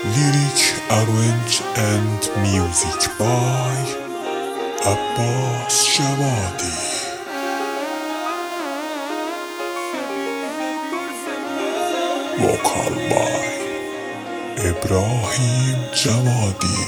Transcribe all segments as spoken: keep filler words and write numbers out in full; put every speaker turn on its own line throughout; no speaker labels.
Lyric arrange and music by Abbas Jawadi. Vocal by Ibrahim Jawadi.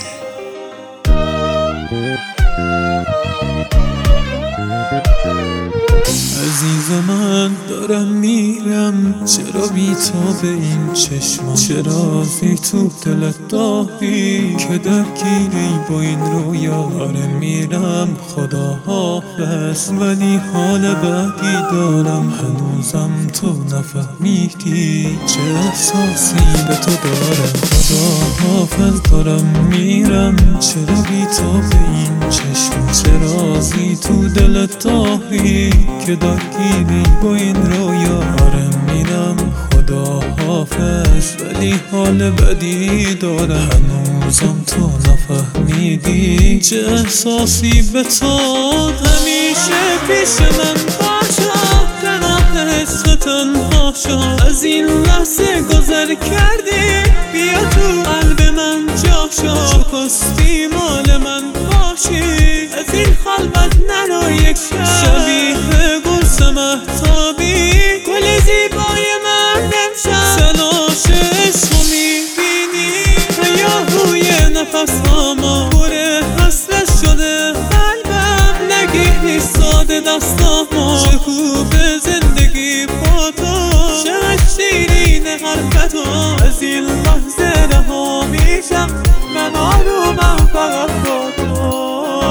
عزیز من دارم میرم، چرا بی تو به این چشمم؟ چرا بی تو دلت داری که درگیری با این رویا؟ آره میرم خدا حافظ، ولی حال بدی دارم، هنوزم تو نفهمیدی چه احساسی به تو دارم. خدا حافظ دارم میرم، چرا بی تو به این چشمم؟ چرا بی تو دلت داری که درگیری با این رویا؟ آره میرم خدا حافظ، ولی حال بدی دارم، هنوزم تو نفهمیدی چه احساسی به تو. همیشه پیش من باشا، تنها عشق تنها شو، از این لحظه گذر کردی، بیا تو قلب من جا شو، شکستی مال من باشی، از این خلوت نرو یک شب، شبیه گل مهتابی، گل زیبای من امشب، سلاش عشقو میبینی، هیاهوی نفس هاما، پر حسرت شده قلبم، نگیری ساده دستامو، چه خوبه زندگی با تو، چقدر شیرین حرفتو، از این لحظه رها میشم، من آرومم فقط با تو.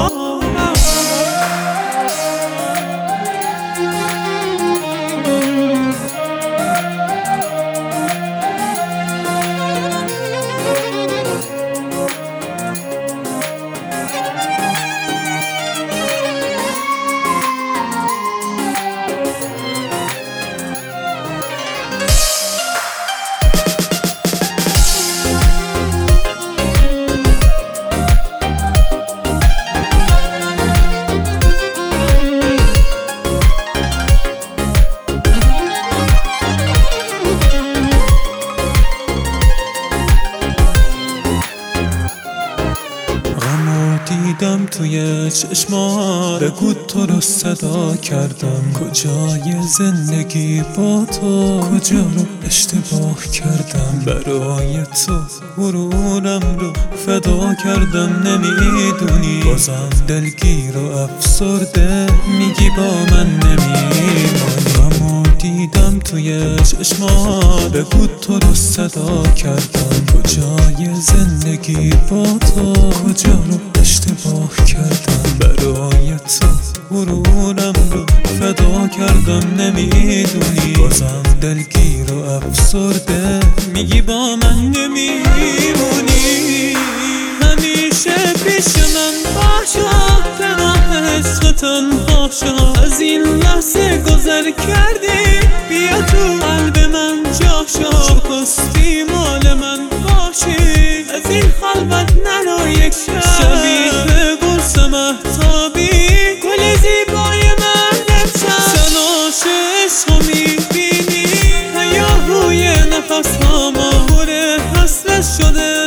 دیدم توی چشمات، بگو تو رو صدا کردم، کجای زندگی با تو، کجا رو اشتباه کردم، برای تو غرورم رو فدا کردم، نمیدونی بازم دلگیر و افسرده، میگی با من نمیمانی. اما دیدم توی چشمات، بگو تو رو صدا کردم، کجای زندگی با تو، کجا رو اشتباه کردم، برای تو غرورم رو فدا کردم، نمیدونی بازم دلگیر و افسرده، میگی با من نمیمونی. همیشه پیش من باشا، تنها عشق تنها شو، از این لحظه گذر کردی، بیا تو قلب من جا شو، شکستی مال من باشی، از این خلوت نرو یک شب، شبیه گل مهتابی، گل زیبای من امشب، سلاش عشقو میبینی، هیاهوی نفس هاما، پر حسرت شده